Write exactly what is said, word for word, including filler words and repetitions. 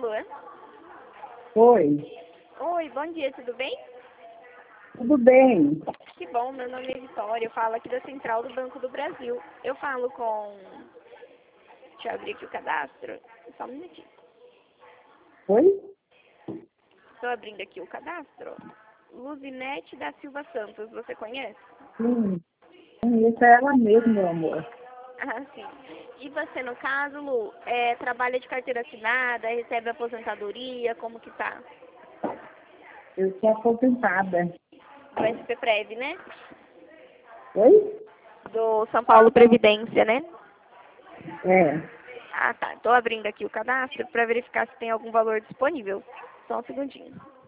Lua? Oi, Oi, bom dia, tudo bem? tudo bem? Que bom, meu nome é Vitória, eu falo aqui da Central do Banco do Brasil. Eu falo com... Deixa eu abrir aqui o cadastro. Só um minutinho. Oi? Estou abrindo aqui o cadastro. Luzinete da Silva Santos, você conhece? Sim, isso é ela mesma, meu amor. Ah, sim. E você, no caso, Lu, é, trabalha de carteira assinada, recebe aposentadoria, como que tá? Eu sou aposentada. Do S P Prev, né? Oi? Do São Paulo Previdência, né? É. Ah, tá. Estou abrindo aqui o cadastro para verificar se tem algum valor disponível. Só um segundinho.